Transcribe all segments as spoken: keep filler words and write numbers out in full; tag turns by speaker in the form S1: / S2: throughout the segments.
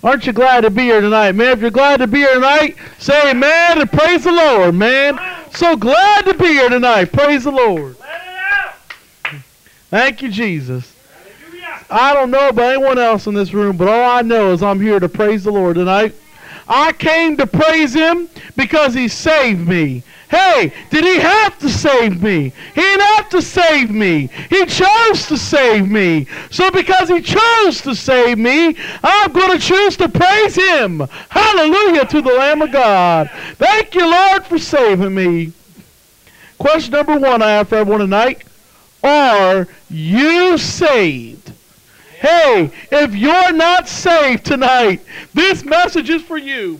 S1: Aren't you glad to be here tonight, man? If you're glad to be here tonight, say amen and praise the Lord, man. So glad to be here tonight. Praise the Lord. Thank you, Jesus. I don't know about anyone else in this room, but all I know is I'm here to praise the Lord tonight. I came to praise him because he saved me. Hey, did he have to save me? He didn't have to save me. He chose to save me. So because he chose to save me, I'm going to choose to praise him. Hallelujah to the Lamb of God. Thank you, Lord, for saving me. Question number one I have for everyone tonight. Are you saved? Hey, if you're not saved tonight, this message is for you.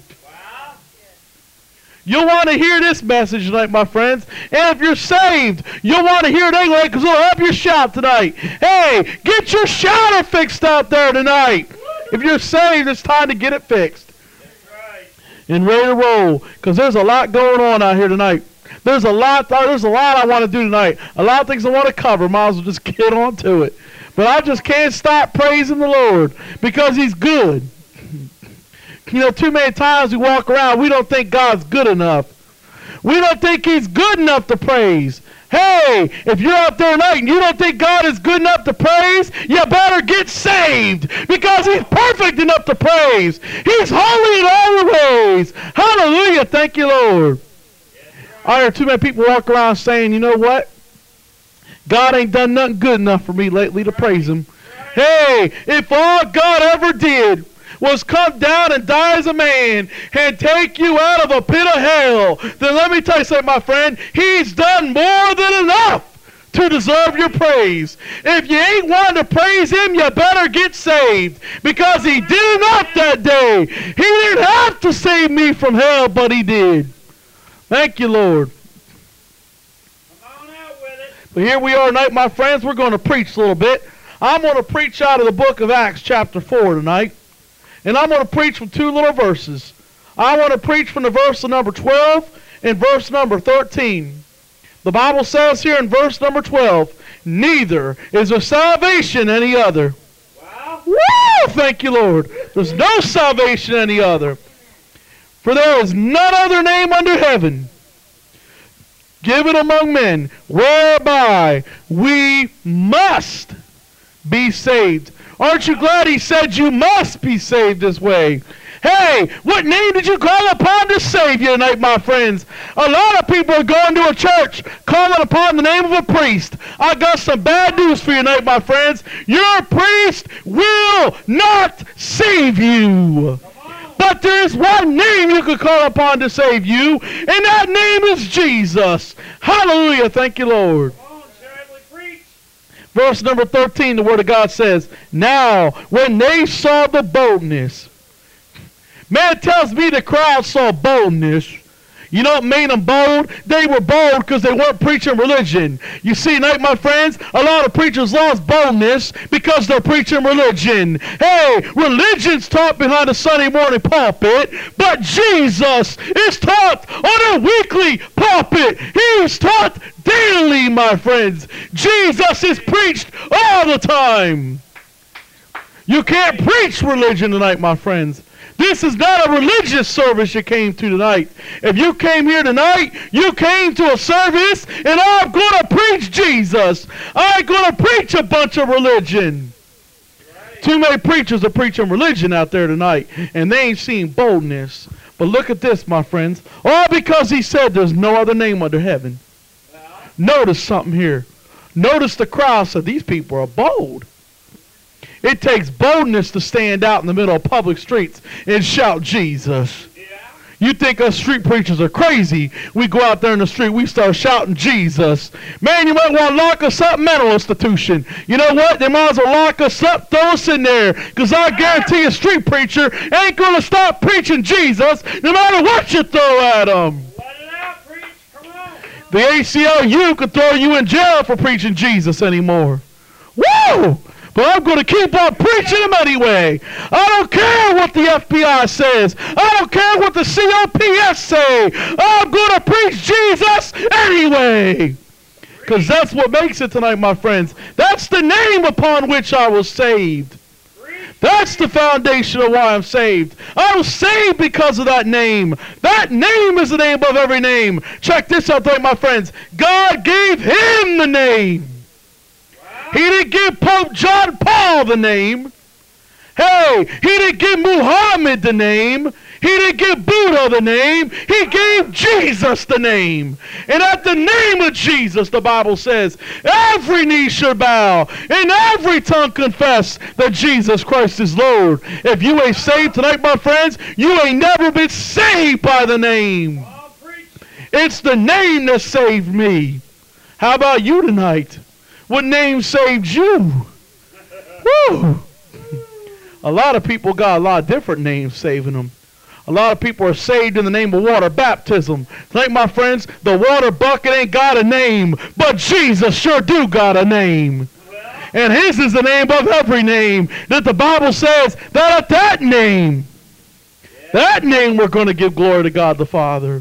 S1: You'll want to hear this message tonight, my friends. And if you're saved, you'll want to hear it anyway because it'll help you shout tonight. Hey, get your shouter fixed out there tonight. If you're saved, it's time to get it fixed. And ready to roll because there's a lot going on out here tonight. There's a lot, there's a lot I want to do tonight. A lot of things I want to cover. Might as well just get on to it. But I just can't stop praising the Lord because he's good. You know, too many times we walk around, we don't think God's good enough. We don't think he's good enough to praise. Hey, if you're out there tonight and you don't think God is good enough to praise, you better get saved because he's perfect enough to praise. He's holy in all the ways. Hallelujah. Thank you, Lord. I hear too many people walk around saying, you know what? God ain't done nothing good enough for me lately to praise him. Hey, if all God ever did was come down and die as a man and take you out of a pit of hell, then let me tell you something, my friend. He's done more than enough to deserve your praise. If you ain't wanting to praise him, you better get saved because he did enough that day. He didn't have to save me from hell, but he did. Thank you, Lord. But here we are tonight, my friends. We're going to preach a little bit. I'm going to preach out of the book of Acts chapter four tonight. And I'm going to preach from two little verses. I want to preach from the verse number twelve and verse number thirteen. The Bible says here in verse number twelve, neither is there salvation any other. Wow. Woo! Thank you, Lord. There's no salvation any other. For there is none other name under heaven given among men whereby we must be saved. Aren't you glad he said you must be saved this way? Hey, what name did you call upon to save you tonight, my friends? A lot of people are going to a church calling upon the name of a priest. I got some bad news for you tonight, my friends. Your priest will not save you. But there's one name you can call upon to save you, and that name is Jesus. Hallelujah. Thank you, Lord. Verse number thirteen, the Word of God says, now, when they saw the boldness. Man, it tells me the crowd saw boldness. You know what made them bold? They were bold because they weren't preaching religion. You see, tonight, my friends, a lot of preachers lost boldness because they're preaching religion. Hey, religion's taught behind a Sunday morning pulpit, but Jesus is taught on a weekly pulpit. He's taught daily, my friends. Jesus is preached all the time. You can't preach religion tonight, my friends. This is not a religious service you came to tonight. If you came here tonight, you came to a service, and I'm going to preach Jesus. I ain't going to preach a bunch of religion. Right. Too many preachers are preaching religion out there tonight, and they ain't seen boldness. But look at this, my friends. All because he said there's no other name under heaven. Well. Notice something here. Notice the crowd said these people are bold. It takes boldness to stand out in the middle of public streets and shout Jesus. Yeah. You think us street preachers are crazy. We go out there in the street, we start shouting Jesus. Man, you might want to lock us up, mental institution. You know what? They might as well lock us up, throw us in there. Because I guarantee a street preacher ain't going to stop preaching Jesus no matter what you throw at them. Let it out, preach. Come on. The A C L U could throw you in jail for preaching Jesus anymore. Woo! But I'm going to keep on preaching him anyway. I don't care what the F B I says. I don't care what the C O P S say. I'm going to preach Jesus anyway. Because that's what makes it tonight, my friends. That's the name upon which I was saved. That's the foundation of why I'm saved. I was saved because of that name. That name is the name above every name. Check this out, my friends. God gave him the name. He didn't give Pope John Paul the name. Hey, he didn't give Muhammad the name. He didn't give Buddha the name. He gave Jesus the name. And at the name of Jesus, the Bible says, every knee shall bow and every tongue confess that Jesus Christ is Lord. If you ain't saved tonight, my friends, you ain't never been saved by the name. It's the name that saved me. How about you tonight? What name saved you? Woo! A lot of people got a lot of different names saving them. A lot of people are saved in the name of water baptism. Thank my friends, the water bucket ain't got a name, but Jesus sure do got a name. And his is the name above every name. That the Bible says that at that name, that name we're going to give glory to God the Father.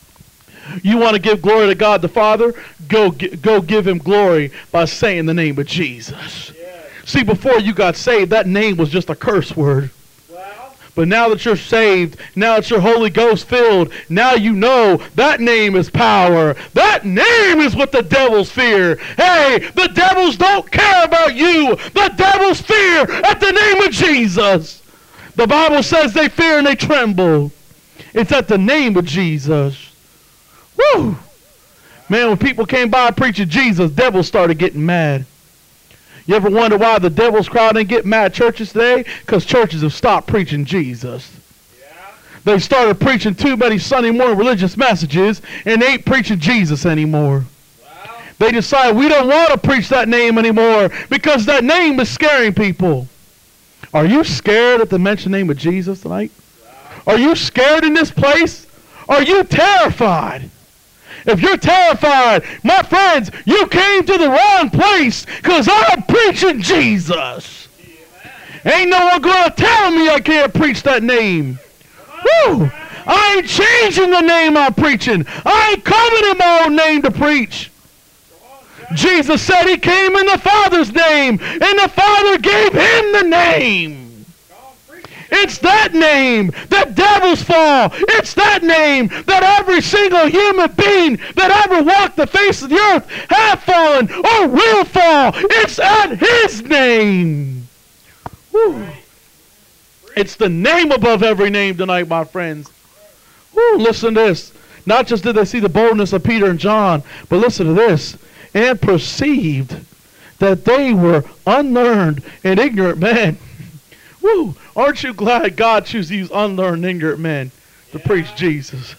S1: You want to give glory to God the Father? Go, go give him glory by saying the name of Jesus. See, before you got saved, that name was just a curse word. Wow. But now that you're saved, now that you're Holy Ghost filled, now you know that name is power. That name is what the devils fear. Hey, the devils don't care about you. The devils fear at the name of Jesus. The Bible says they fear and they tremble. It's at the name of Jesus. Woo! Man, when people came by preaching Jesus, devils started getting mad. You ever wonder why the devil's crowd didn't get mad at churches today? Because churches have stopped preaching Jesus. Yeah. They started preaching too many Sunday morning religious messages, and they ain't preaching Jesus anymore. Wow. They decided we don't want to preach that name anymore because that name is scaring people. Are you scared at the mentioned name of Jesus tonight? Wow. Are you scared in this place? Are you terrified? If you're terrified, my friends, you came to the wrong place because I'm preaching Jesus. Amen. Ain't no one going to tell me I can't preach that name. Woo! I ain't changing the name I'm preaching. I ain't coming in my own name to preach. Jesus said he came in the Father's name, and the Father gave him the name. It's that name that devils fall. It's that name that every single human being that ever walked the face of the earth have fallen or will fall. It's at his name. Woo. It's the name above every name tonight, my friends. Woo, listen to this. Not just did they see the boldness of Peter and John, but listen to this. And perceived that they were unlearned and ignorant men. Woo! Aren't you glad God chooses these unlearned, ignorant men to yeah. preach Jesus?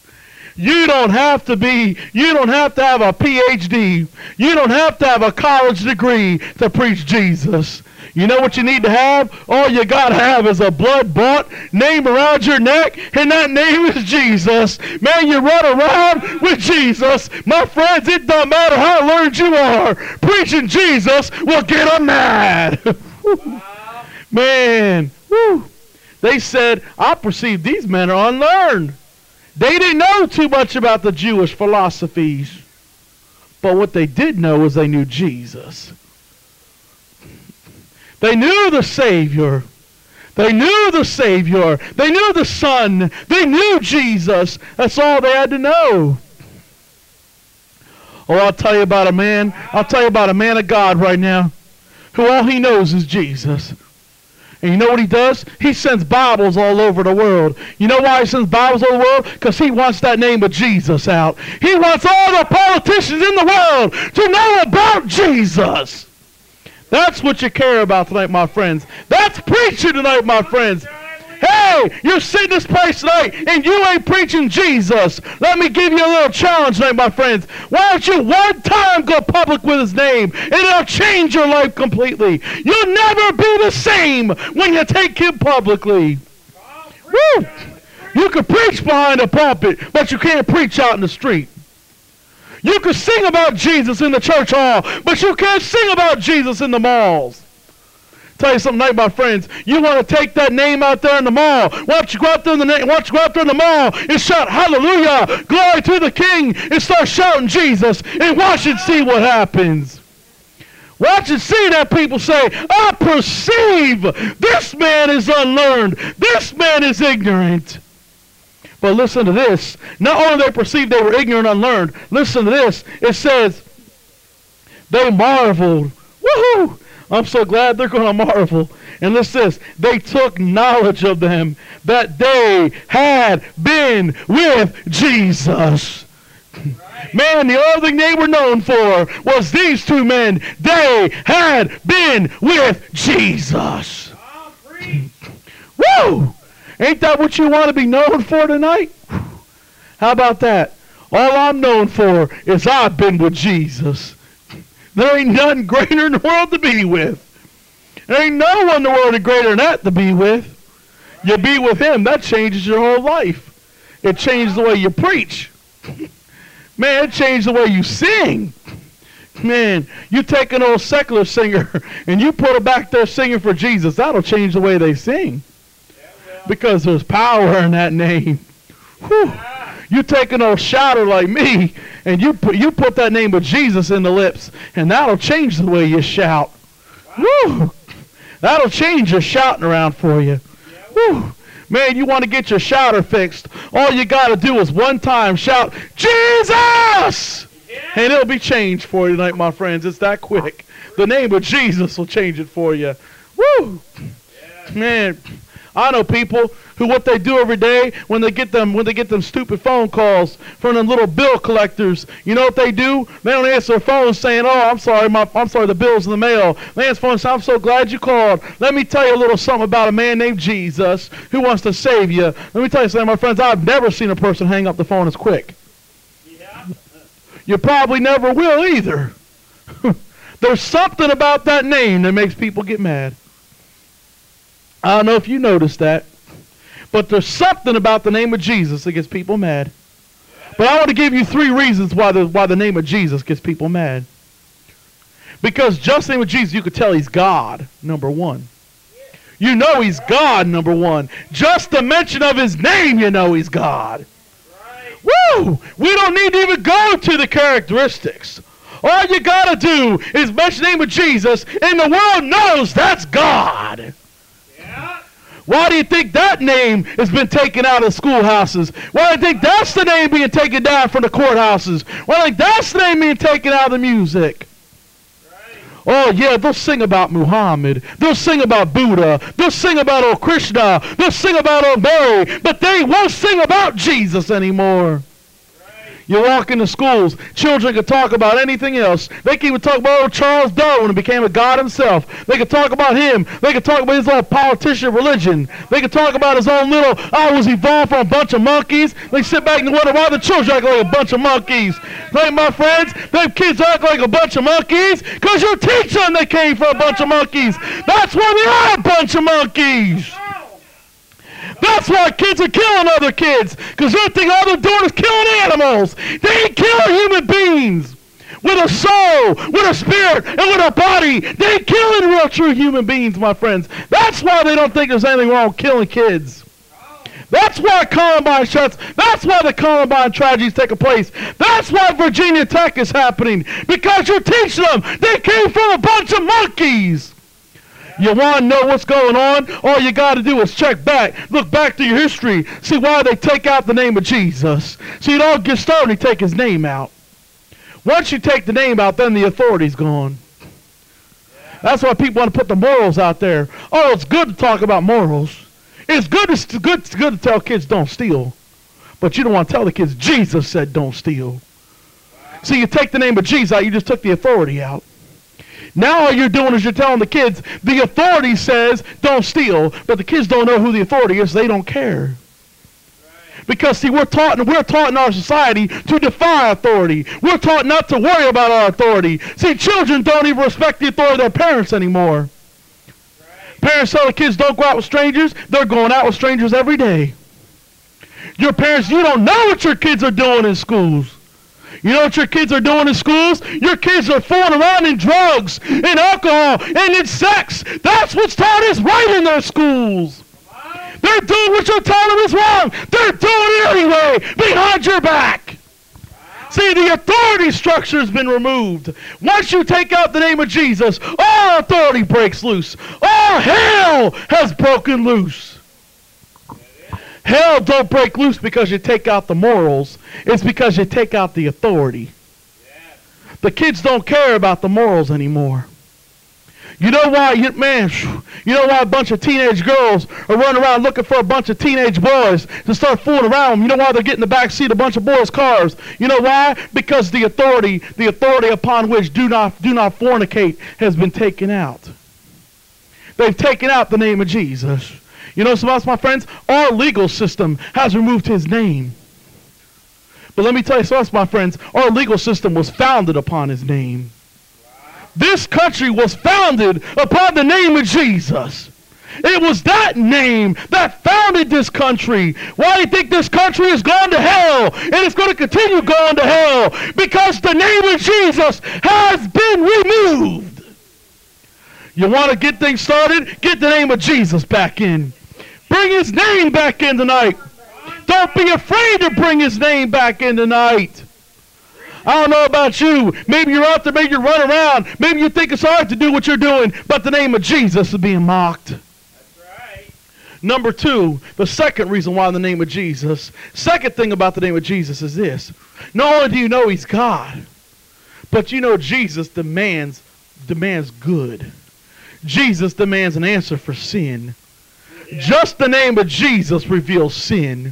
S1: You don't have to be, you don't have to have a P H D. You don't have to have a college degree to preach Jesus. You know what you need to have? All you got to have is a blood-bought name around your neck, and that name is Jesus. Man, you run around with Jesus. My friends, it don't matter how learned you are. Preaching Jesus will get them mad. Man, whew. They said, I perceive these men are unlearned. They didn't know too much about the Jewish philosophies. But what they did know is they knew Jesus. They knew the Savior. They knew the Savior. They knew the Son. They knew Jesus. That's all they had to know. Oh, I'll tell you about a man. I'll tell you about a man of God right now who all he knows is Jesus. And you know what he does? He sends Bibles all over the world. You know why he sends Bibles all over the world? Because he wants that name of Jesus out. He wants all the politicians in the world to know about Jesus. That's what you care about tonight, my friends. That's preaching tonight, my friends. Hey, you're sitting in this place tonight and you ain't preaching Jesus. Let me give you a little challenge tonight, my friends. Why don't you one time go public with his name and it'll change your life completely. You'll never be the same when you take him publicly. Woo! You can preach behind a pulpit, but you can't preach out in the street. You can sing about Jesus in the church hall, but you can't sing about Jesus in the malls. Tell you something tonight, my friends. You want to take that name out there in the mall. Why don't you go out there in the why don't you go out there in the mall and shout hallelujah, glory to the King, and start shouting Jesus and watch and see what happens. Watch and see that people say, I perceive this man is unlearned. This man is ignorant. But listen to this. Not only they perceived they were ignorant and unlearned, listen to this. It says, they marveled. Woohoo! I'm so glad they're going to marvel. And listen to this. They took knowledge of them that they had been with Jesus. Man, the only thing they were known for was these two men. They had been with Jesus. Woo! Ain't that what you want to be known for tonight? How about that? All I'm known for is I've been with Jesus. There ain't nothing greater in the world to be with. There ain't no one in the world greater than that to be with. You be with him, that changes your whole life. It changes the way you preach. Man, it changed the way you sing. Man, you take an old secular singer and you put her back there singing for Jesus, that'll change the way they sing. Because there's power in that name. Whew. You take an old shouter like me and you put, you put that name of Jesus in the lips and that'll change the way you shout. Woo. That'll change your shouting around for you. Woo. Man, you want to get your shouter fixed. All you got to do is one time shout, Jesus! Yeah. And it'll be changed for you tonight, my friends. It's that quick. The name of Jesus will change it for you. Woo! Yeah. Man, I know people who what they do every day when they get them when they get them stupid phone calls from them little bill collectors. You know what they do? They don't answer their phone saying, "Oh, I'm sorry, my I'm sorry, the bill's in the mail." They answer the phone and say, "I'm so glad you called. Let me tell you a little something about a man named Jesus who wants to save you." Let me tell you something, my friends. I've never seen a person hang up the phone as quick. Yeah. You probably never will either. There's something about that name that makes people get mad. I don't know if you noticed that, but there's something about the name of Jesus that gets people mad. But I want to give you three reasons why the, why the name of Jesus gets people mad. Because just the name of Jesus, you could tell he's God, number one. You know he's God, number one. Just the mention of his name, you know he's God. Woo! We don't need to even go to the characteristics. All you got to do is mention the name of Jesus, and the world knows that's God. Why do you think that name has been taken out of schoolhouses? Why do you think that's the name being taken down from the courthouses? Why do you think that's the name being taken out of the music? Right. Oh, yeah, they'll sing about Muhammad. They'll sing about Buddha. They'll sing about old Krishna. They'll sing about old Mary. But they won't sing about Jesus anymore. You walk into schools, children can talk about anything else. They can even talk about old Charles Darwin who became a god himself. They can talk about him. They can talk about his own politician religion. They can talk about his own little, I was evolved from a bunch of monkeys. They sit back and wonder why the children act like a bunch of monkeys. Like my friends, them kids act like a bunch of monkeys because you teach them they came from a bunch of monkeys. That's why they are a bunch of monkeys. That's why kids are killing other kids, because the only thing all they're doing is killing animals. They ain't killing human beings with a soul, with a spirit, and with a body. They ain't killing real true human beings, my friends. That's why they don't think there's anything wrong with killing kids. That's why Columbine shuts. That's why the Columbine tragedies take place. That's why Virginia Tech is happening, because you're teaching them they came from a bunch of monkeys. You want to know what's going on? All you got to do is check back. Look back to your history. See why they take out the name of Jesus. See, it all gets started when you take his name out. Once you take the name out, then the authority's gone. That's why people want to put the morals out there. Oh, it's good to talk about morals. It's good to, good, it's good to tell kids don't steal. But you don't want to tell the kids Jesus said don't steal. See, you take the name of Jesus out, you just took the authority out. Now all you're doing is you're telling the kids, the authority says don't steal, but the kids don't know who the authority is, they don't care. Right. Because see, we're taught, we're taught in our society to defy authority. We're taught not to worry about our authority. See, children don't even respect the authority of their parents anymore. Right. Parents tell the kids don't go out with strangers, they're going out with strangers every day. Your parents, you don't know what your kids are doing in schools. You know what your kids are doing in schools? Your kids are fooling around in drugs, in alcohol, and in sex. That's what's taught is right in their schools. They're doing what you're telling them is wrong. They're doing it anyway, behind your back. See, the authority structure has been removed. Once you take out the name of Jesus, all authority breaks loose. All hell has broken loose. Hell don't break loose because you take out the morals. It's because you take out the authority. The kids don't care about the morals anymore. You know why, you, man, you know why a bunch of teenage girls are running around looking for a bunch of teenage boys to start fooling around them? You know why they're getting in the back seat of a bunch of boys' cars? You know why? Because the authority, the authority upon which do not, do not fornicate has been taken out. They've taken out the name of Jesus. You know something else, my friends? Our legal system has removed his name. But let me tell you something else, my friends. Our legal system was founded upon his name. This country was founded upon the name of Jesus. It was that name that founded this country. Why do you think this country has gone to hell and it's going to continue going to hell? Because the name of Jesus has been removed. You want to get things started? Get the name of Jesus back in. Bring his name back in tonight. Don't be afraid to bring his name back in tonight. I don't know about you. Maybe you're out there, maybe you're running around. Maybe you think it's hard to do what you're doing, but the name of Jesus is being mocked. That's right. Number two, the second reason why the name of Jesus, second thing about the name of Jesus is this. Not only do you know he's God, but you know Jesus demands, demands good. Jesus demands an answer for sin. Yeah. Just the name of Jesus reveals sin.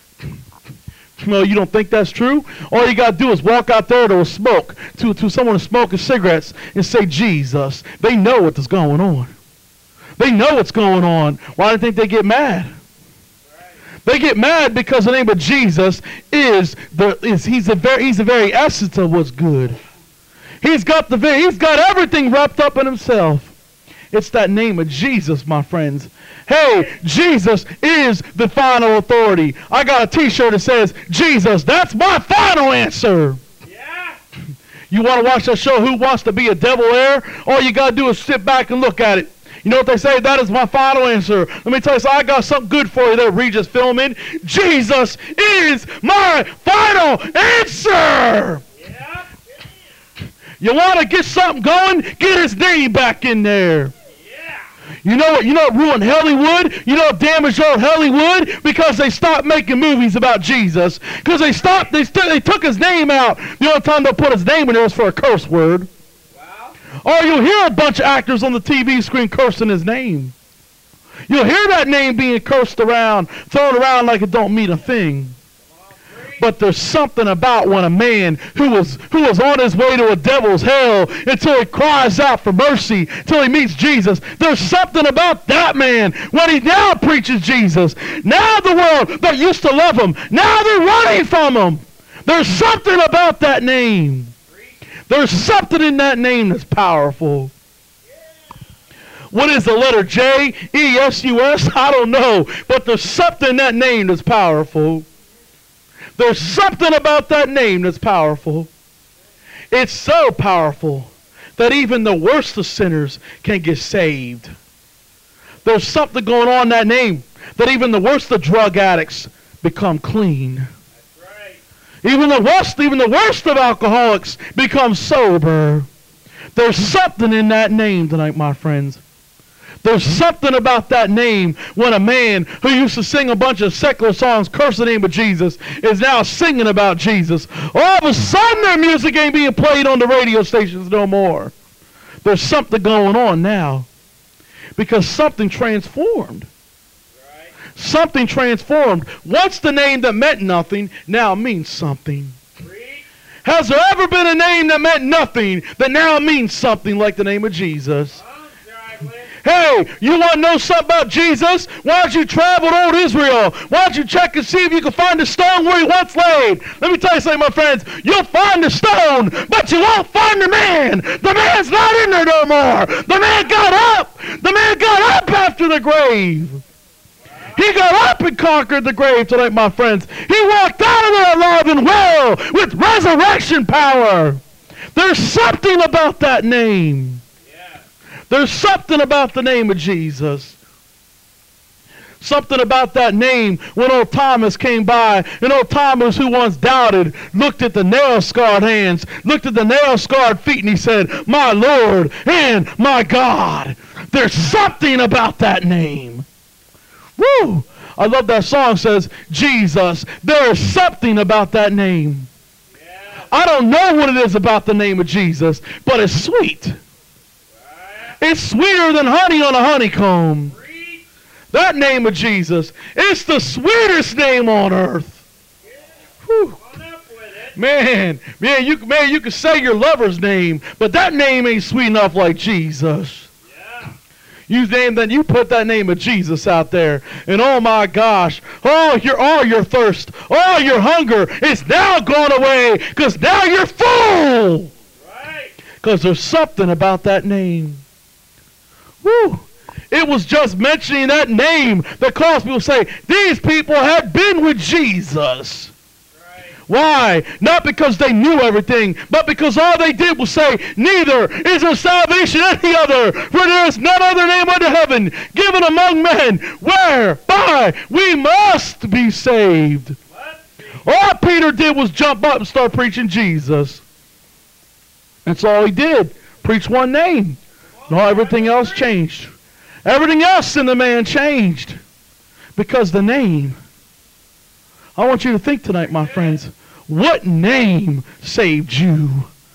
S1: No, you don't think that's true? All you got to do is walk out there to a smoke, to, to someone smoking cigarettes and say, Jesus. They know what's going on. They know what's going on. Why do you think they get mad? They get mad because the name of Jesus is the is he's the very he's the very essence of what's good. He's got the very, he's got everything wrapped up in himself. It's that name of Jesus, my friends. Hey, Jesus is the final authority. I got a t-shirt that says, Jesus, that's my final answer. Yeah. You want to watch that show, Who Wants to Be a Devil Heir? All you got to do is sit back and look at it. You know what they say? That is my final answer. Let me tell you something. I got something good for you there, Regis Filming. Jesus is my final answer. Yeah. You want to get something going? Get his name back in there. You know what? You know what ruined Hollywood? You know what damaged old Hollywood? Because they stopped making movies about Jesus. Because they stopped. They st they took his name out. The only time they'll put his name in there is for a curse word. Wow. Or you'll hear a bunch of actors on the T V screen cursing his name. You'll hear that name being cursed around, thrown around like it don't mean a thing. But there's something about when a man who was who was on his way to a devil's hell until he cries out for mercy, until he meets Jesus. There's something about that man when he now preaches Jesus. Now the world that used to love him, now they're running from him. There's something about that name. There's something in that name that's powerful. What is the letter J E S U S? I don't know. But there's something in that name that's powerful. There's something about that name that's powerful. It's so powerful that even the worst of sinners can get saved. There's something going on in that name that even the worst of drug addicts become clean. That's right. Even the worst, even the worst of alcoholics become sober. There's something in that name tonight, my friends. There's something about that name when a man who used to sing a bunch of secular songs, curse the name of Jesus, is now singing about Jesus. All of a sudden their music ain't being played on the radio stations no more. There's something going on now. Because something transformed. Right. Something transformed. Once the name that meant nothing now means something. Read. Has there ever been a name that meant nothing that now means something like the name of Jesus? Hey, you want to know something about Jesus? Why don't you travel to old Israel? Why don't you check and see if you can find the stone where he once laid? Let me tell you something, my friends. You'll find the stone, but you won't find the man. The man's not in there no more. The man got up. The man got up after the grave. He got up and conquered the grave tonight, my friends. He walked out of there alive and well with resurrection power. There's something about that name. There's something about the name of Jesus. Something about that name. When old Thomas came by, and old Thomas, who once doubted, looked at the nail-scarred hands, looked at the nail-scarred feet, and he said, my Lord and my God. There's something about that name. Woo! I love that song. It says, Jesus. There's something about that name. Yeah. I don't know what it is about the name of Jesus, but it's sweet. It's sweeter than honey on a honeycomb. That name of Jesus. It's the sweetest name on earth. Whew. Man, man, you man, you can say your lover's name, but that name ain't sweet enough like Jesus. You name that, you put that name of Jesus out there, and oh my gosh, oh your all your thirst, all your hunger is now gone away, because now you're full. Right. Because there's something about that name. Woo. It was just mentioning that name that caused people to say, these people had been with Jesus. Why? Not because they knew everything, but because all they did was say, neither is there salvation any other, for there is none other name under heaven given among men whereby we must be saved. All Peter did was jump up and start preaching Jesus. That's all he did. Preach one name. No, everything else changed. Everything else in the man changed because the name. I want you to think tonight, my friends, what name saved you?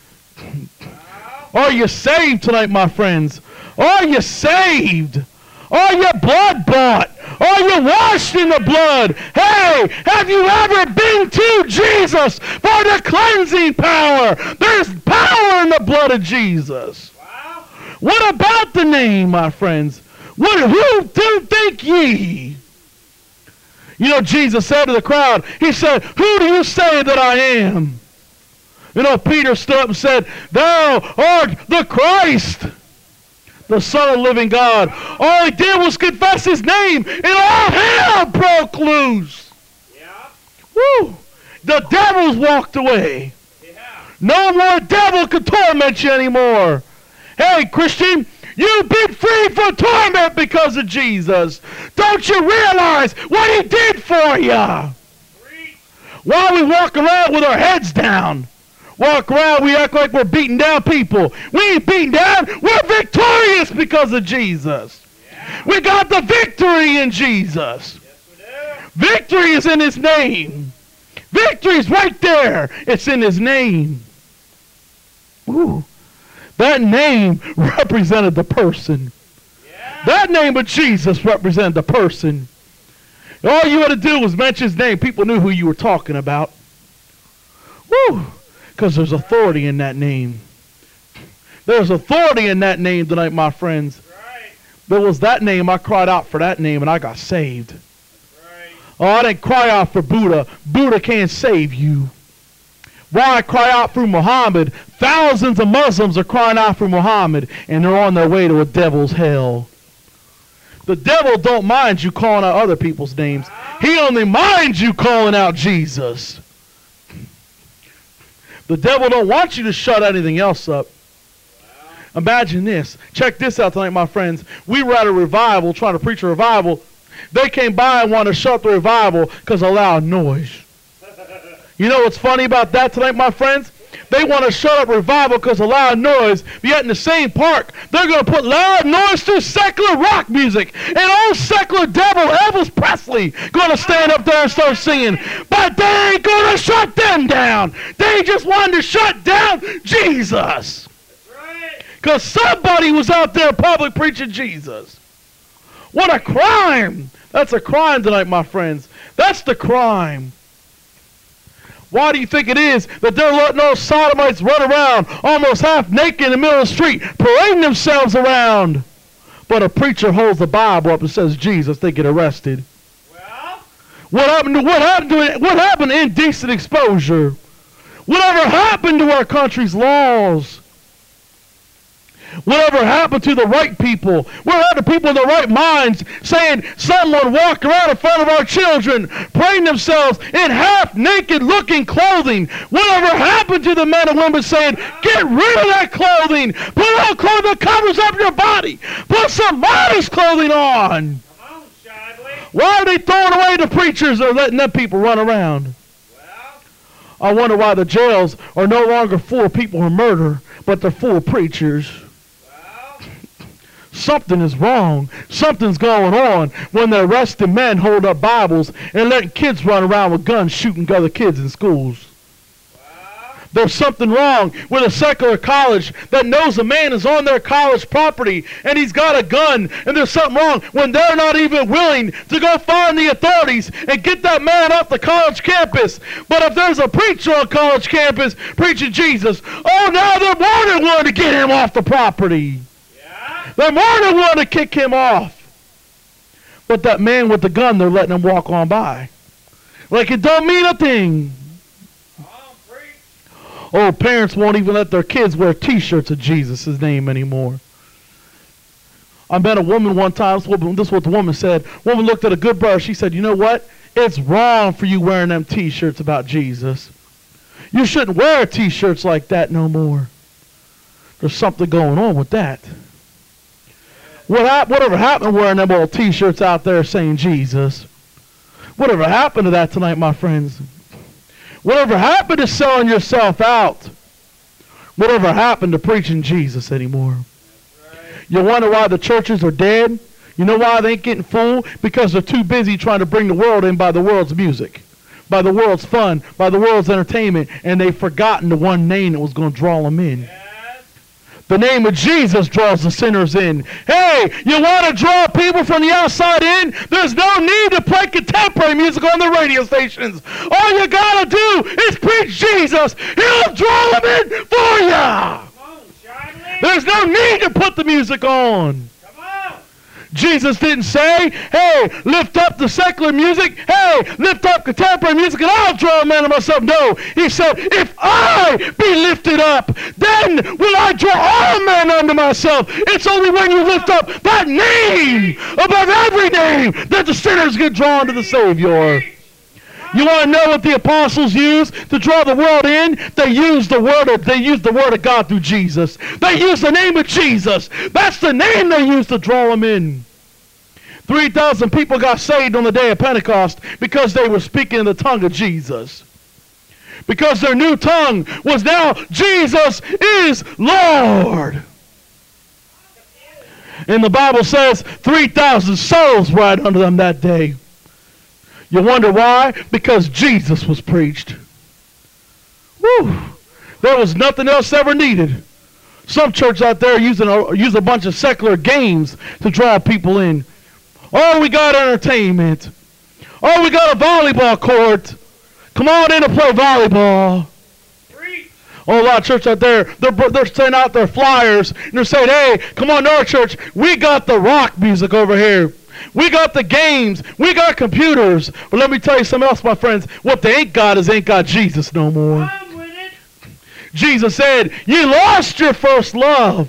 S1: Are you saved tonight, my friends? Are you saved? Are you blood bought? Are you washed in the blood? Hey, have you ever been to Jesus for the cleansing power? There's power in the blood of Jesus. Wow. What about the name, my friends? What, who do think ye? You know, Jesus said to the crowd, he said, who do you say that I am? You know, Peter stood up and said, thou art the Christ, the Son of the living God. All he did was confess his name, and all hell broke loose. Yeah. Woo! The devils walked away. Yeah. No more devil could torment you anymore. Hey, Christian, you've been free from torment because of Jesus. Don't you realize what he did for you? While we walk around with our heads down, walk around, we act like we're beating down people. We ain't beating down. We're victorious because of Jesus. Yeah. We got the victory in Jesus. Yes, we do. Victory is in his name. Victory is right there. It's in his name. Ooh. That name represented the person. Yeah. That name of Jesus represented the person. All you had to do was mention his name. People knew who you were talking about. Woo! Because there's authority in that name. There's authority in that name tonight, my friends. Right. There was that name. I cried out for that name, and I got saved. Right. Oh, I didn't cry out for Buddha. Buddha can't save you. Why I cry out for Muhammad? Thousands of Muslims are crying out for Muhammad, and they're on their way to a devil's hell. The devil don't mind you calling out other people's names. He only minds you calling out Jesus. The devil don't want you to shut anything else up. Imagine this. Check this out tonight, my friends. We were at a revival, trying to preach a revival. They came by and wanted to shut the revival because of loud noise. You know what's funny about that tonight, my friends? They want to shut up revival because of loud noise, but yet in the same park, they're going to put loud noise to secular rock music. And old secular devil Elvis Presley going to stand up there and start singing. But they ain't going to shut them down. They just wanted to shut down Jesus. Because somebody was out there public preaching Jesus. What a crime. That's a crime tonight, my friends. That's the crime. Why do you think it is that they're letting those sodomites run around almost half naked in the middle of the street, parading themselves around? But a preacher holds the Bible up and says Jesus, they get arrested. Well, what happened to what happened to it? What happened to indecent exposure? Whatever happened to our country's laws? Whatever happened to the right people? Where are the people in their right minds saying someone walked around in front of our children, praying themselves in half-naked looking clothing? Whatever happened to the men and women saying, get rid of that clothing, put on clothing that covers up your body, put some modest clothing on? Why are they throwing away the preachers or letting them people run around? I wonder why the jails are no longer full of people who murder, but they're full of preachers. Something is wrong. Something's going on when they're arresting men holding up Bibles and letting kids run around with guns shooting other kids in schools. There's something wrong with a secular college that knows a man is on their college property and he's got a gun, and there's something wrong when they're not even willing to go find the authorities and get that man off the college campus. But if there's a preacher on college campus preaching Jesus, oh, now they're more than willing to get him off the property. Yeah. They're more than willing to kick him off. But that man with the gun, they're letting him walk on by. Like it don't mean a thing. Oh, parents won't even let their kids wear T-shirts of Jesus' name anymore. I met a woman one time. This, woman, this is what the woman said. Woman looked at a good brother. She said, you know what? It's wrong for you wearing them T-shirts about Jesus. You shouldn't wear T-shirts like that no more. There's something going on with that. What hap- whatever happened wearing them old T-shirts out there saying Jesus? Whatever happened to that tonight, my friends? Whatever happened to selling yourself out? Whatever happened to preaching Jesus anymore? Right. You wonder why the churches are dead? You know why they ain't getting full? Because they're too busy trying to bring the world in by the world's music, by the world's fun, by the world's entertainment, and they've forgotten the one name that was going to draw them in. Yeah. The name of Jesus draws the sinners in. Hey, you want to draw people from the outside in? There's no need to play contemporary music on the radio stations. All you got to do is preach Jesus. He'll draw them in for you. There's no need to put the music on. Jesus didn't say, hey, lift up the secular music. Hey, lift up contemporary music and I'll draw a man to myself. No, he said, if I be lifted up, then will I draw all men unto myself. It's only when you lift up that name above every name that the sinners get drawn to the Savior. You want to know what the apostles used to draw the world in? They used the word of, they used the word of God through Jesus. They used the name of Jesus. That's the name they used to draw them in. three thousand people got saved on the day of Pentecost because they were speaking in the tongue of Jesus. Because their new tongue was now, Jesus is Lord. And the Bible says three thousand souls right under them that day. You wonder why? Because Jesus was preached. Whew. There was nothing else ever needed. Some church out there using a, use a bunch of secular games to draw people in. Oh, we got entertainment. Oh, we got a volleyball court. Come on in to play volleyball. Oh, a lot of church out there, they're, they're sending out their flyers, and they're saying, hey, come on to our church. We got the rock music over here. We got the games. We got computers. But let me tell you something else, my friends. What they ain't got is ain't got Jesus no more. Jesus said, you lost your first love.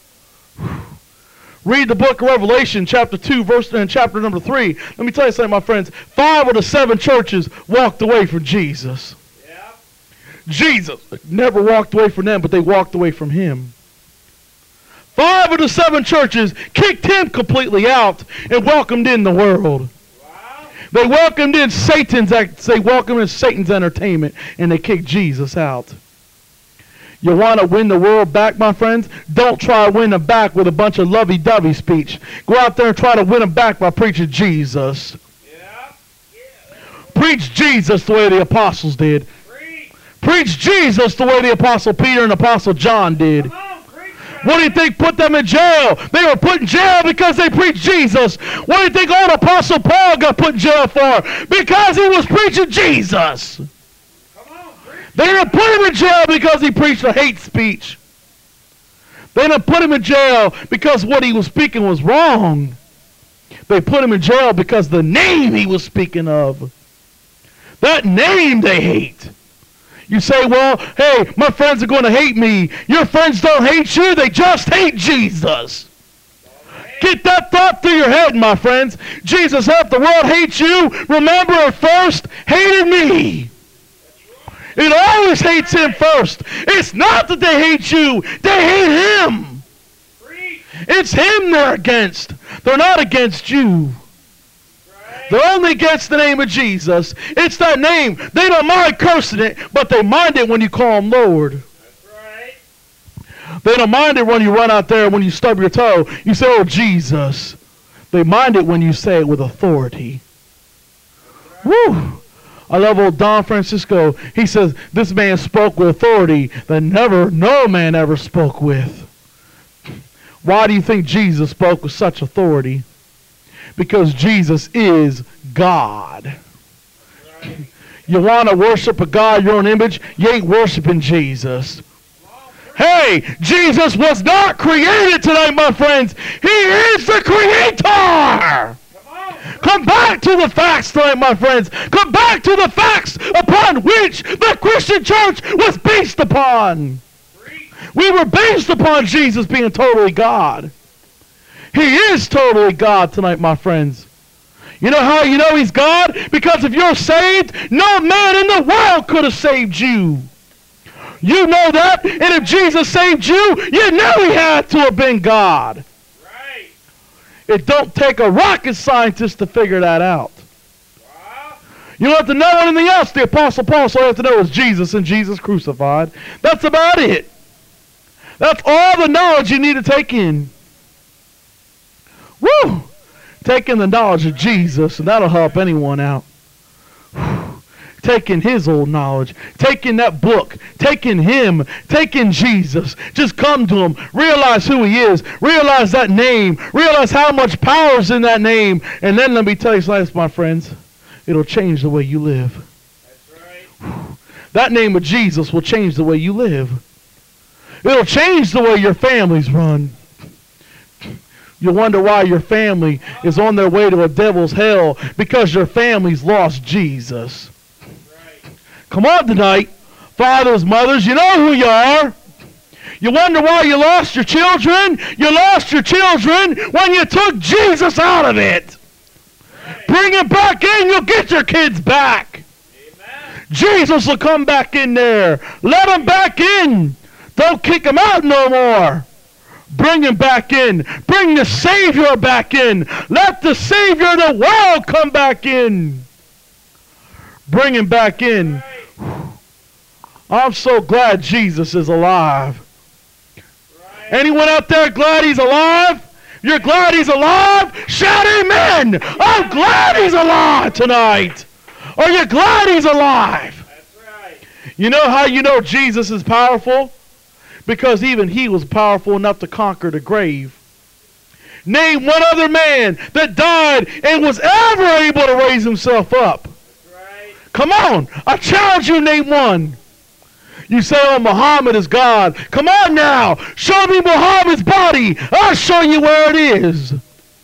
S1: Read the book of Revelation, chapter two, verse and chapter number three. Let me tell you something, my friends. Five of the seven churches walked away from Jesus. Yeah. Jesus never walked away from them, but they walked away from him. Five of the seven churches kicked him completely out and welcomed in the world. Wow. They welcomed in Satan's they welcomed in Satan's entertainment, and they kicked Jesus out. You want to win the world back, my friends? Don't try to win them back with a bunch of lovey-dovey speech. Go out there and try to win them back by preaching Jesus. Yeah. Yeah. Preach Jesus the way the apostles did. Preach. Preach Jesus the way the apostle Peter and apostle John did. What do you think put them in jail? They were put in jail because they preached Jesus. What do you think old Apostle Paul got put in jail for? Because he was preaching Jesus. Come on, they didn't put him in jail because he preached a hate speech. They didn't put him in jail because what he was speaking was wrong. They put him in jail because the name he was speaking of. That name they hate. You say, well, hey, my friends are going to hate me. Your friends don't hate you. They just hate Jesus. Get that thought through your head, my friends. Jesus said, if the world hates you, remember it first hated me. It always hates him first. It's not that they hate you. They hate him. It's him they're against. They're not against you. They're only against the name of Jesus. It's that name. They don't mind cursing it, but they mind it when you call him Lord.
S2: That's right.
S1: They don't mind it when you run out there, when you stub your toe. You say, oh, Jesus. They mind it when you say it with authority. Right. Woo! I love old Don Francisco. He says, this man spoke with authority that never, no man ever spoke with. Why do you think Jesus spoke with such authority? Because Jesus is God. Right. You want to worship a God, your own image? You ain't worshiping Jesus. Hey, Jesus was not created tonight, my friends. He is the Creator. Come back to the facts tonight, my friends. Come back to the facts upon which the Christian church was based upon. We were based upon Jesus being totally God. He is totally God tonight, my friends. You know how you know he's God? Because if you're saved, no man in the world could have saved you. You know that, and if Jesus saved you, you know he had to have been God.
S2: Right.
S1: It don't take a rocket scientist to figure that out.
S2: Wow.
S1: You don't have to know anything else. The Apostle Paul, so all you have to know is Jesus and Jesus crucified. That's about it. That's all the knowledge you need to take in. Woo! Taking the knowledge of Jesus, and that'll help anyone out. Taking his old knowledge, taking that book, taking him, taking Jesus. Just come to him, realize who he is, realize that name, realize how much power is in that name, and then let me tell you something, my friends, it'll change the way you live.
S2: That's right.
S1: That name of Jesus will change the way you live. It'll change the way your families run. You wonder why your family is on their way to a devil's hell, because your family's lost Jesus. Come on tonight, fathers, mothers, you know who you are. You wonder why you lost your children? You lost your children when you took Jesus out of it. Bring him back in, you'll get your kids back. Amen. Jesus will come back in there. Let him back in. Don't kick him out no more. Bring him back in. Bring the Savior back in. Let the Savior of the world come back in. Bring him back in. I'm so glad Jesus is alive. Right. Anyone out there glad he's alive? You're glad he's alive? Shout amen! I'm glad he's alive tonight. Are you glad he's alive?
S2: That's right.
S1: You know how you know Jesus is powerful? Because even he was powerful enough to conquer the grave. Name one other man that died and was ever able to raise himself up. Come on, I challenge you, name one. You say, oh, Muhammad is God. Come on now, show me Muhammad's body. I'll show you where it is.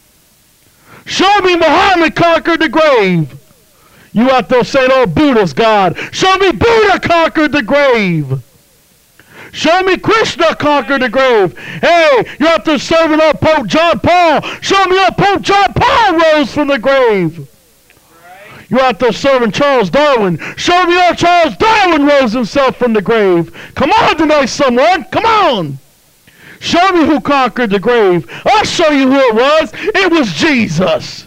S1: Show me Muhammad conquered the grave. You out there saying, oh, Buddha's God. Show me Buddha conquered the grave. Show me Krishna conquered the grave. Hey, you're out there serving up Pope John Paul. Show me how Pope John Paul rose from the grave. You're out there serving Charles Darwin. Show me how Charles Darwin rose himself from the grave. Come on tonight, someone. Come on. Show me who conquered the grave. I'll show you who it was. It was Jesus.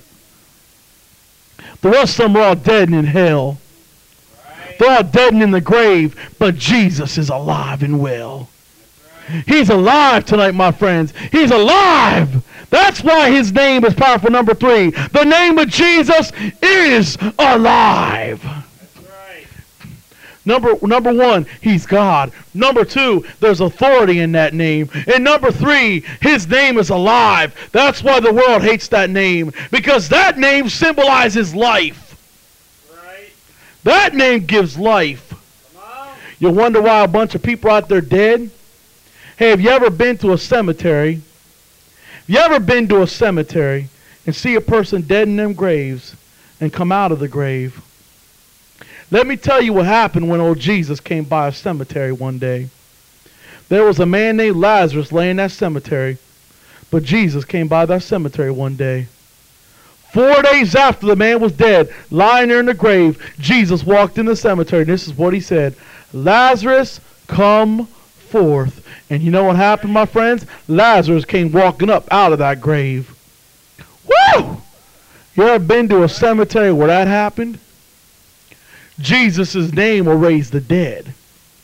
S1: The rest of them are all dead and in hell. They're all dead and in the grave. But Jesus is alive and well. He's alive tonight, my friends. He's alive. That's why his name is powerful. Number three, the name of Jesus is alive.
S2: That's right.
S1: Number, number one, he's God. Number two, there's authority in that name. And number three, his name is alive. That's why the world hates that name. Because that name symbolizes life.
S2: Right.
S1: That name gives life.
S2: Come on.
S1: You wonder why a bunch of people out there dead? Hey, have you ever been to a cemetery? Have you ever been to a cemetery and see a person dead in them graves and come out of the grave? Let me tell you what happened when old Jesus came by a cemetery one day. There was a man named Lazarus laying in that cemetery, but Jesus came by that cemetery one day. Four days after the man was dead, lying there in the grave, Jesus walked in the cemetery, and this is what he said, Lazarus, come forth. And you know what happened, my friends? Lazarus came walking up out of that grave. Woo! You ever been to a cemetery where that happened? Jesus' name will raise the dead.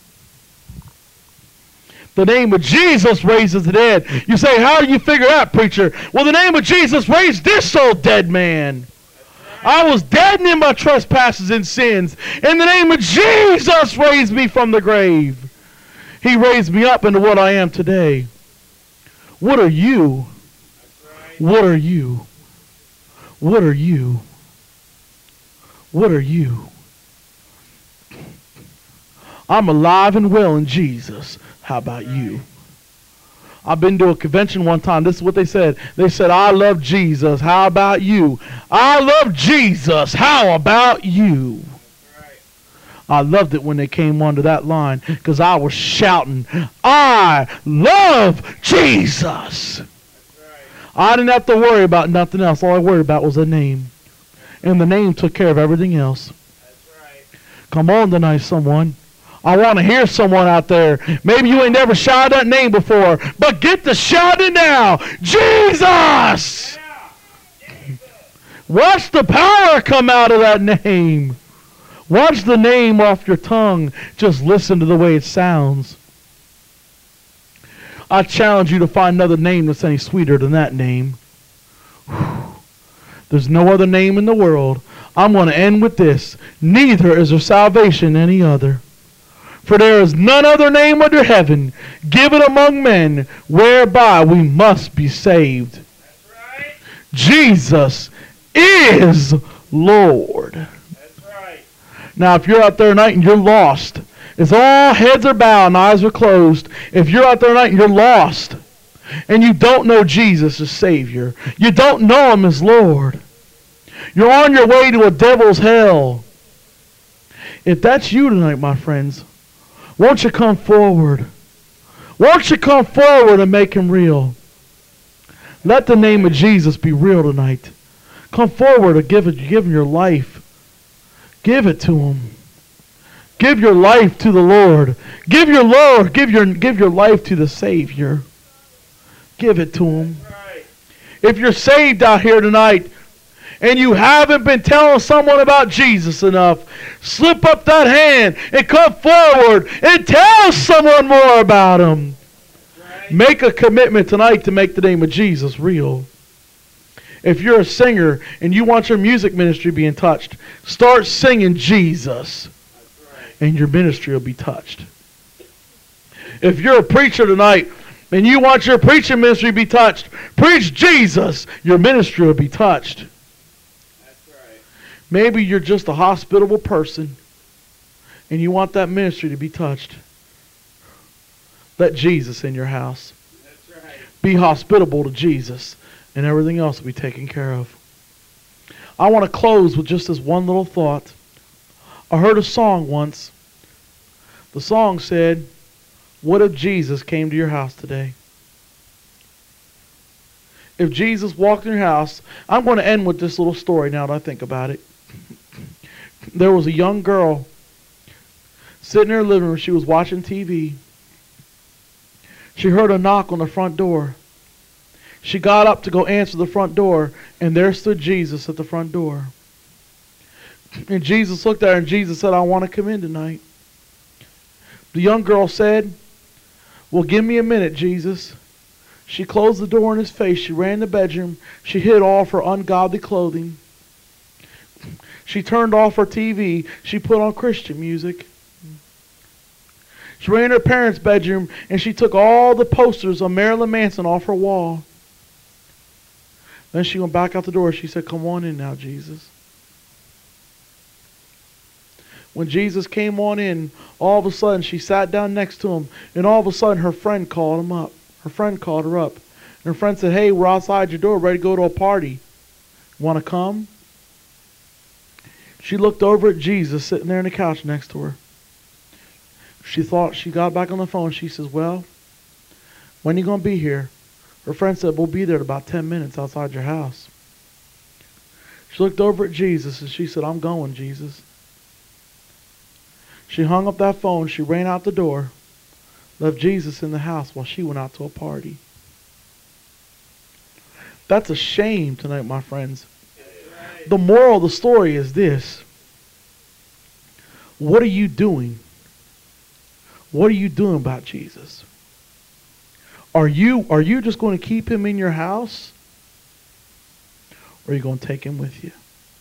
S1: The name of Jesus raises the dead. You say, how do you figure that, preacher? Well, the name of Jesus raised this old dead man. I was dead in my trespasses and sins. In the name of Jesus raised me from the grave. He raised me up into what I am today. What are you? What are you? What are you? What are you? I'm alive and well in Jesus. How about you? I've been to a convention one time. This is what they said. They said, I love Jesus. How about you? I love Jesus. How about you? I loved it when they came onto that line because I was shouting, I love Jesus. I didn't have to worry about nothing else. All I worried about was the name. And the name took care of everything else. Come on tonight, someone. I want to hear someone out there. Maybe you ain't never shouted that name before, but get to shouting now. Jesus! Watch the power come out of that name. Watch the name off your tongue. Just listen to the way it sounds. I challenge you to find another name that's any sweeter than that name. Whew. There's no other name in the world. I'm going to end with this. Neither is there salvation in any other. For there is none other name under heaven given among men whereby we must be saved.
S2: That's right.
S1: Jesus is Lord.
S2: That's right.
S1: Now, if you're out there tonight and you're lost, as all heads are bowed and eyes are closed, if you're out there tonight and you're lost, and you don't know Jesus as Savior, you don't know Him as Lord, you're on your way to a devil's hell. If that's you tonight, my friends, won't you come forward? Won't you come forward and make Him real? Let the name of Jesus be real tonight. Come forward and give, it, give Him your life. Give it to Him. Give your life to the Lord. Give your Lord. Give your, give your life to the Savior. Give it to Him. If you're saved out here tonight, and you haven't been telling someone about Jesus enough, slip up that hand and come forward and tell someone more about Him. Right. Make a commitment tonight to make the name of Jesus real. If you're a singer and you want your music ministry being touched, start singing Jesus, right, and your ministry will be touched. If you're a preacher tonight and you want your preaching ministry to be touched, preach Jesus, your ministry will be touched. Maybe you're just a hospitable person and you want that ministry to be touched. Let Jesus in your house. That's right. Be hospitable to Jesus and everything else will be taken care of. I want to close with just this one little thought. I heard a song once. The song said, what if Jesus came to your house today? If Jesus walked in your house, I'm going to end with this little story now that I think about it. There was a young girl sitting in her living room. She was watching T V. She heard a knock on the front door. She got up to go answer the front door, and there stood Jesus at the front door. And Jesus looked at her, and Jesus said, I want to come in tonight. The young girl said, well, give me a minute, Jesus. She closed the door in his face. She ran in the bedroom. She hid all of her ungodly clothing. She turned off her T V. She put on Christian music. She ran in her parents' bedroom and she took all the posters of Marilyn Manson off her wall. Then she went back out the door. She said, come on in now, Jesus. When Jesus came on in, all of a sudden she sat down next to him, and all of a sudden her friend called him up. Her friend called her up. And her friend said, hey, we're outside your door ready to go to a party. Want to come? She looked over at Jesus sitting there on the couch next to her. She thought, she got back on the phone. She says, well, when are you going to be here? Her friend said, we'll be there in about ten minutes outside your house. She looked over at Jesus and she said, I'm going, Jesus. She hung up that phone. She ran out the door, left Jesus in the house while she went out to a party. That's a shame tonight, my friends. The moral of the story is this. What are you doing? What are you doing about Jesus? Are you, are you just going to keep him in your house? Or are you going to take him with you?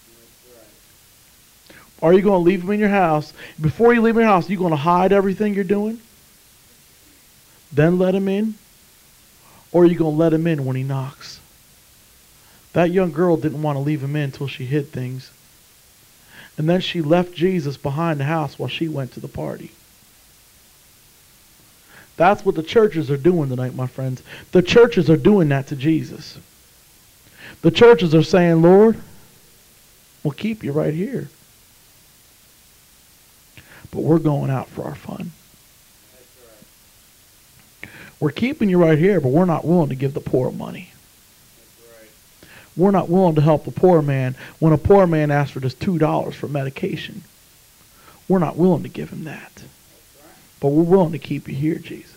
S1: Are you going to leave him in your house? Before you leave your house, are you going to hide everything you're doing? Then let him in? Or are you going to let him in when he knocks? That young girl didn't want to leave him in until she hid things. And then she left Jesus behind the house while she went to the party. That's what the churches are doing tonight, my friends. The churches are doing that to Jesus. The churches are saying, Lord, we'll keep you right here. But we're going out for our fun. Right. We're keeping you right here, but we're not willing to give the poor money. Right. We're not willing to help the poor man when a poor man asks for just two dollars for medication. We're not willing to give him that. Right. But we're willing to keep you here, Jesus.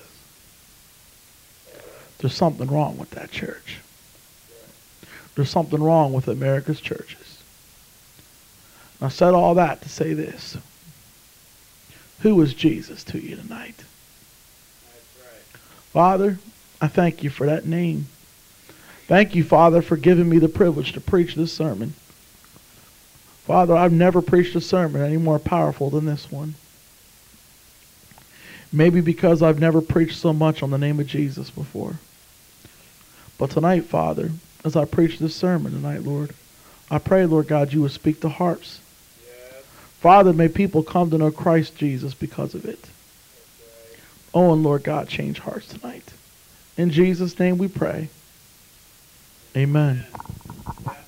S1: There's something wrong with that church. Right. There's something wrong with America's churches. I said all that to say this. Who is Jesus to you tonight? That's right. Father, I thank you for that name. Thank you, Father, for giving me the privilege to preach this sermon. Father, I've never preached a sermon any more powerful than this one. Maybe because I've never preached so much on the name of Jesus before. But tonight, Father, as I preach this sermon tonight, Lord, I pray, Lord God, you would speak to hearts. Father, may people come to know Christ Jesus because of it. Oh, and Lord God, change hearts tonight. In Jesus' name we pray. Amen.